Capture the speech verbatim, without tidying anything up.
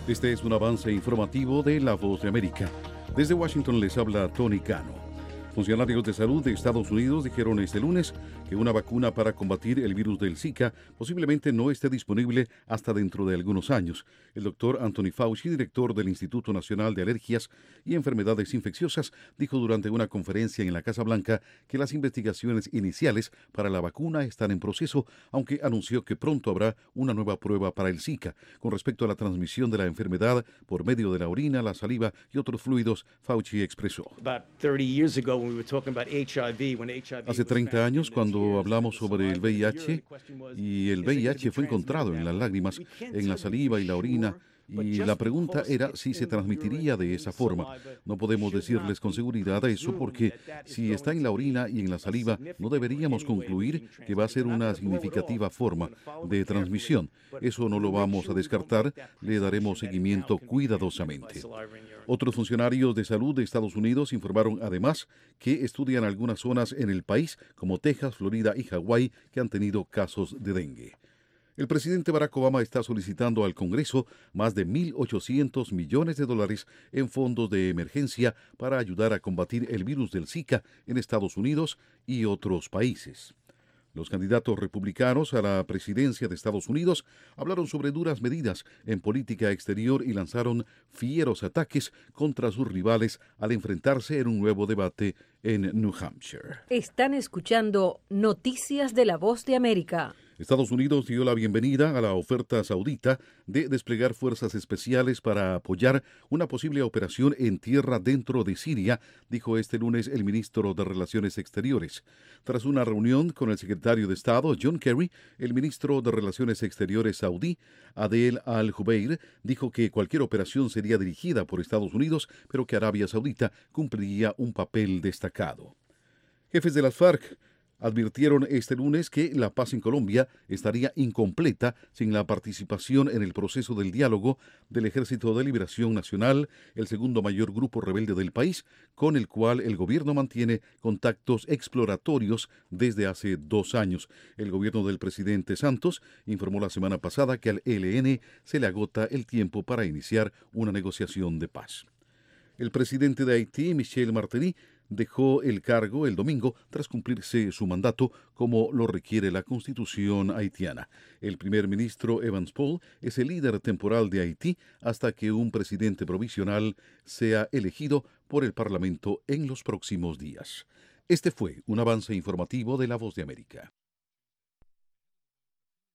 Este es un avance informativo de La Voz de América. Desde Washington les habla Tony Cano. Funcionarios de salud de Estados Unidos dijeron este lunes que una vacuna para combatir el virus del Zika posiblemente no esté disponible hasta dentro de algunos años. El doctor Anthony Fauci, director del Instituto Nacional de Alergias y Enfermedades Infecciosas, dijo durante una conferencia en la Casa Blanca que las investigaciones iniciales para la vacuna están en proceso, aunque anunció que pronto habrá una nueva prueba para el Zika. Con respecto a la transmisión de la enfermedad por medio de la orina, la saliva y otros fluidos, Fauci expresó: Hace treinta años, cuando hablamos sobre el V I H, y el V I H fue encontrado en las lágrimas, en la saliva y la orina, y la pregunta era si se transmitiría de esa forma. No podemos decirles con seguridad eso porque si está en la orina y en la saliva, no deberíamos concluir que va a ser una significativa forma de transmisión. Eso no lo vamos a descartar, le daremos seguimiento cuidadosamente. Otros funcionarios de salud de Estados Unidos informaron además que estudian algunas zonas en el país, como Texas, Florida y Hawái, que han tenido casos de dengue. El presidente Barack Obama está solicitando al Congreso más de mil ochocientos millones de dólares en fondos de emergencia para ayudar a combatir el virus del Zika en Estados Unidos y otros países. Los candidatos republicanos a la presidencia de Estados Unidos hablaron sobre duras medidas en política exterior y lanzaron fieros ataques contra sus rivales al enfrentarse en un nuevo debate en New Hampshire. Están escuchando Noticias de la Voz de América. Estados Unidos dio la bienvenida a la oferta saudita de desplegar fuerzas especiales para apoyar una posible operación en tierra dentro de Siria, dijo este lunes el ministro de Relaciones Exteriores. Tras una reunión con el secretario de Estado, John Kerry, el ministro de Relaciones Exteriores saudí, Adel Al-Jubeir, dijo que cualquier operación sería dirigida por Estados Unidos, pero que Arabia Saudita cumpliría un papel destacado. Jefes de las FARC advirtieron este lunes que la paz en Colombia estaría incompleta sin la participación en el proceso del diálogo del Ejército de Liberación Nacional, el segundo mayor grupo rebelde del país, con el cual el gobierno mantiene contactos exploratorios desde hace dos años. El gobierno del presidente Santos informó la semana pasada que al E L N se le agota el tiempo para iniciar una negociación de paz. El presidente de Haití, Michel Martelly, dejó el cargo el domingo tras cumplirse su mandato, como lo requiere la Constitución haitiana. El primer ministro Evans Paul es el líder temporal de Haití hasta que un presidente provisional sea elegido por el Parlamento en los próximos días. Este fue un avance informativo de La Voz de América.